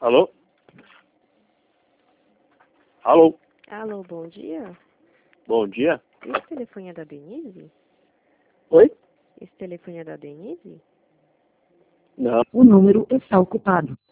Alô? Alô? Alô, bom dia. Bom dia. Esse telefone é da Denise? Oi? Esse telefone é da Denise? Não. O número está ocupado.